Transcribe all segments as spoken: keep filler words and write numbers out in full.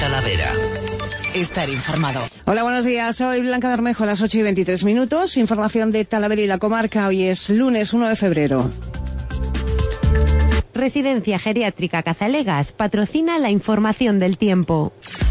Talavera. Estar informado. Hola, buenos días. Soy Blanca Bermejo, a las ocho y veintitrés minutos. Información de Talavera y la comarca. Hoy es lunes uno de febrero. Residencia Geriátrica Cazalegas patrocina la información del tiempo.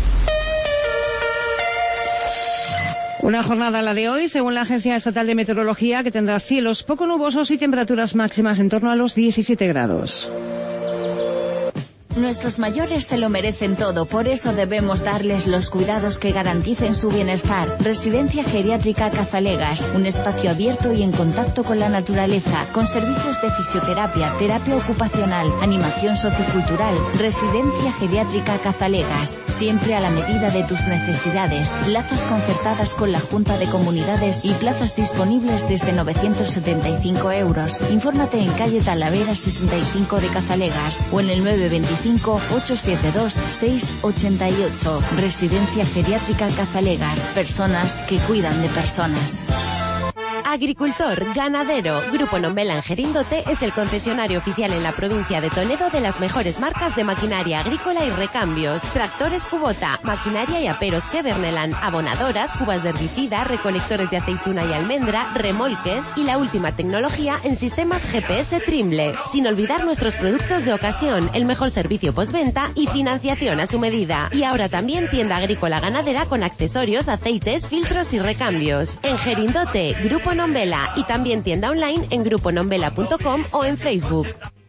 Una jornada, la de hoy, según la Agencia Estatal de Meteorología, que tendrá cielos poco nubosos y temperaturas máximas en torno a los diecisiete grados. Nuestros mayores se lo merecen todo, por eso debemos darles los cuidados que garanticen su bienestar. Residencia Geriátrica Cazalegas, un espacio abierto y en contacto con la naturaleza, con servicios de fisioterapia, terapia ocupacional, animación sociocultural. Residencia Geriátrica Cazalegas, siempre a la medida de tus necesidades. Plazas concertadas con la Junta de Comunidades y plazas disponibles desde novecientos setenta y cinco euros. Infórmate en calle Talavera sesenta y cinco de Cazalegas o en el nueve veinticinco ocho siete dos seis ocho ocho. Residencia Geriátrica Cazalegas. Personas que cuidan de personas. Agricultor, ganadero, Grupo Nombela en Gerindote es el concesionario oficial en la provincia de Toledo de las mejores marcas de maquinaria agrícola y recambios. Tractores Kubota, maquinaria y aperos Kevernelan, abonadoras, cubas de herbicida, recolectores de aceituna y almendra, remolques y la última tecnología en sistemas G P S Trimble. Sin olvidar nuestros productos de ocasión, el mejor servicio postventa y financiación a su medida. Y ahora también tienda agrícola ganadera con accesorios, aceites, filtros y recambios. En Gerindote, Grupo Nombela, y también tienda online en grupo nombela punto com o en Facebook.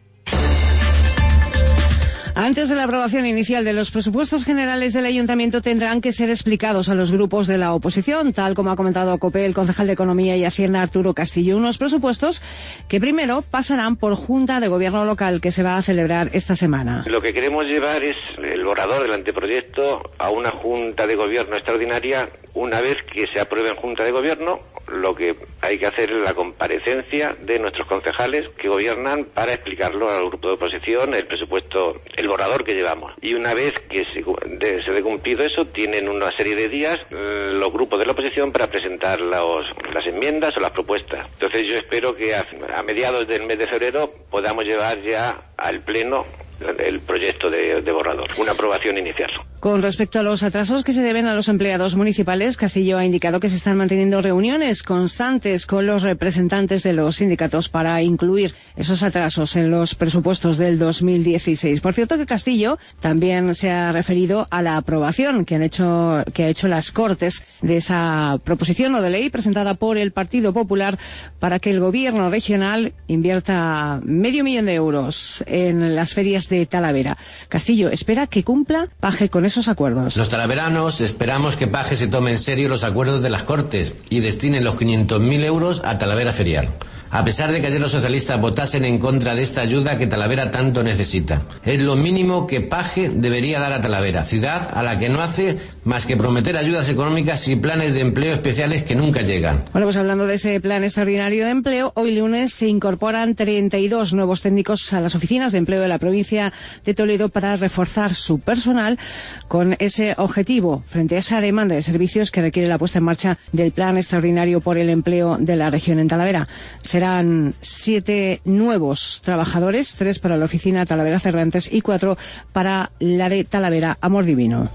Antes de la aprobación inicial de los presupuestos generales del Ayuntamiento tendrán que ser explicados a los grupos de la oposición, tal como ha comentado a COPE el concejal de Economía y Hacienda Arturo Castillo. Unos presupuestos que primero pasarán por Junta de Gobierno Local, que se va a celebrar esta semana. Lo que queremos llevar es el borrador del anteproyecto a una Junta de Gobierno extraordinaria. Una vez que se apruebe en Junta de Gobierno, lo que hay que hacer es la comparecencia de nuestros concejales que gobiernan para explicarlo al grupo de oposición, el presupuesto, el borrador que llevamos. Y una vez que se, de, se dé cumplido eso, tienen una serie de días eh, los grupos de la oposición para presentar los, las enmiendas o las propuestas. Entonces yo espero que a, a mediados del mes de febrero podamos llevar ya al Pleno el proyecto de, de borrador, una aprobación inicial. Con respecto a los atrasos que se deben a los empleados municipales, Castillo ha indicado que se están manteniendo reuniones constantes con los representantes de los sindicatos para incluir esos atrasos en los presupuestos del dos mil dieciséis. Por cierto, que Castillo también se ha referido a la aprobación que han hecho, que ha hecho las Cortes de esa proposición o de ley presentada por el Partido Popular para que el gobierno regional invierta medio millón de euros en las ferias de Talavera. Castillo espera que cumpla Paje con esos acuerdos. Los talaveranos esperamos que Paje se tome en serio los acuerdos de las Cortes y destine los quinientos mil euros a Talavera Ferial. A pesar de que ayer los socialistas votasen en contra de esta ayuda que Talavera tanto necesita. Es lo mínimo que Paje debería dar a Talavera, ciudad a la que no hace más que prometer ayudas económicas y planes de empleo especiales que nunca llegan. Bueno, pues hablando de ese plan extraordinario de empleo, hoy lunes se incorporan treinta y dos nuevos técnicos a las oficinas de empleo de la provincia de Toledo para reforzar su personal con ese objetivo frente a esa demanda de servicios que requiere la puesta en marcha del plan extraordinario por el empleo de la región en Talavera. Serán siete nuevos trabajadores, tres para la oficina Talavera Cervantes y cuatro para la de Talavera Amor Divino.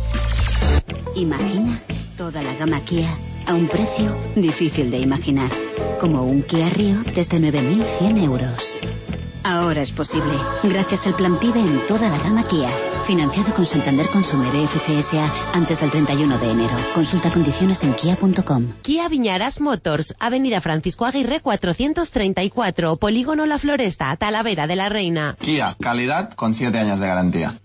Imagina toda la gama Kia a un precio difícil de imaginar, como un Kia Rio desde nueve mil cien euros. Ahora es posible, gracias al plan PIBE en toda la gama Kia. Financiado con Santander Consumer F C S A antes del treinta y uno de enero. Consulta condiciones en kia punto com. Kia Viñaras Motors, Avenida Francisco Aguirre cuatrocientos treinta y cuatro, Polígono La Floresta, Talavera de la Reina. Kia, calidad con siete años de garantía.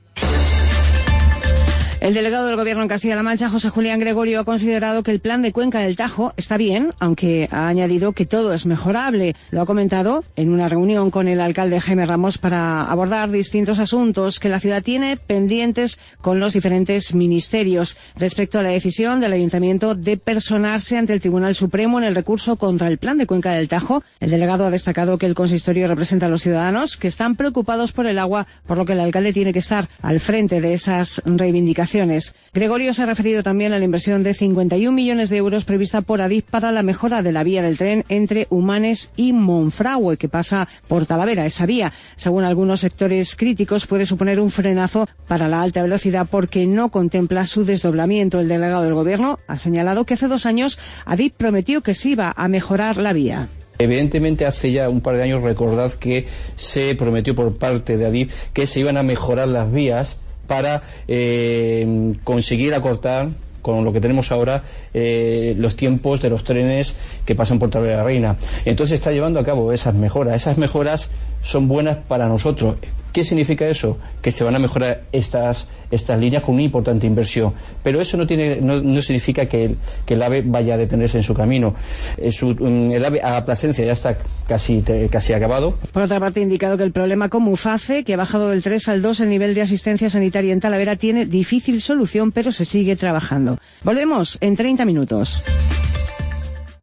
El delegado del Gobierno en Castilla-La Mancha, José Julián Gregorio, ha considerado que el plan de Cuenca del Tajo está bien, aunque ha añadido que todo es mejorable. Lo ha comentado en una reunión con el alcalde Jaime Ramos para abordar distintos asuntos que la ciudad tiene pendientes con los diferentes ministerios respecto a la decisión del Ayuntamiento de personarse ante el Tribunal Supremo en el recurso contra el plan de Cuenca del Tajo. El delegado ha destacado que el consistorio representa a los ciudadanos que están preocupados por el agua, por lo que el alcalde tiene que estar al frente de esas reivindicaciones comunicaciones. Gregorio se ha referido también a la inversión de cincuenta y un millones de euros prevista por Adif para la mejora de la vía del tren entre Humanes y Monfragüe, que pasa por Talavera. Esa vía, según algunos sectores críticos, puede suponer un frenazo para la alta velocidad porque no contempla su desdoblamiento. El delegado del Gobierno ha señalado que hace dos años Adif prometió que se iba a mejorar la vía. Evidentemente, hace ya un par de años, recordad que se prometió por parte de Adif que se iban a mejorar las vías para eh, conseguir acortar, con lo que tenemos ahora, eh, los tiempos de los trenes que pasan por Talavera de la Reina. Entonces está llevando a cabo esas mejoras. Esas mejoras son buenas para nosotros. ¿Qué significa eso? Que se van a mejorar estas estas líneas con una importante inversión. Pero eso no tiene no, no significa que el, que el AVE vaya a detenerse en su camino. Su, el AVE a Plasencia ya está casi casi acabado. Por otra parte, ha indicado que el problema con Muface, que ha bajado del tres al dos el nivel de asistencia sanitaria en Talavera, tiene difícil solución, pero se sigue trabajando. Volvemos en treinta minutos.